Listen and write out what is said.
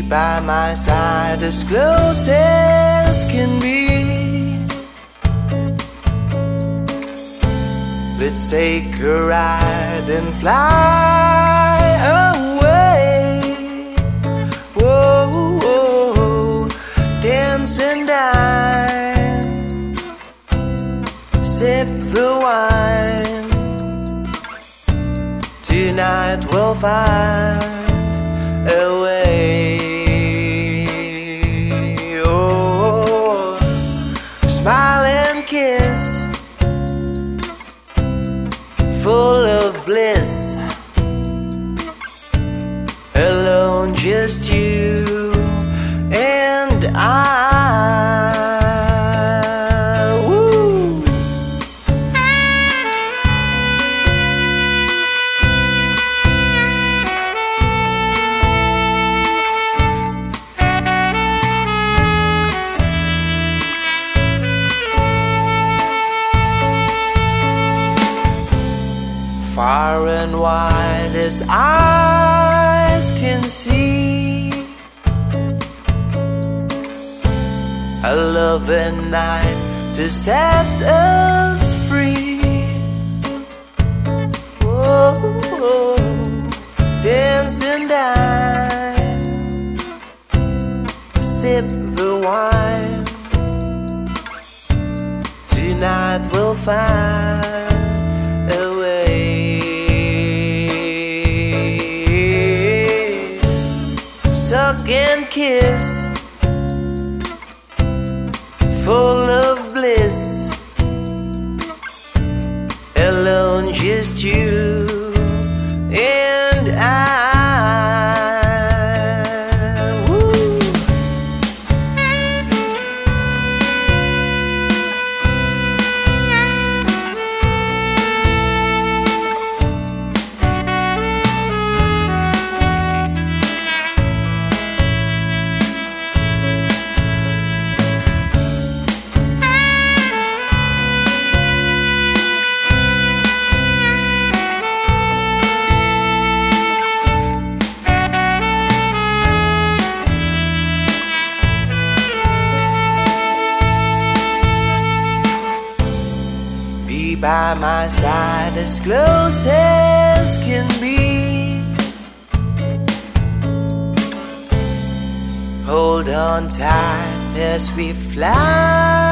by my side as close as can be. Let's take a ride and fly away. Whoa, whoa, dance and dine, sip the wine. Tonight we'll find a way. Oh, smile and kiss, full of bliss, alone just you and I. Woo. Far and wide as eyes can see, a love and night to set us free. Whoa, whoa, dance and dine, sip the wine. Tonight we'll find a way. Suck and kiss, full of bliss, alone just you and I. Woo. Be by my side as close as can be. Hold on tight as we fly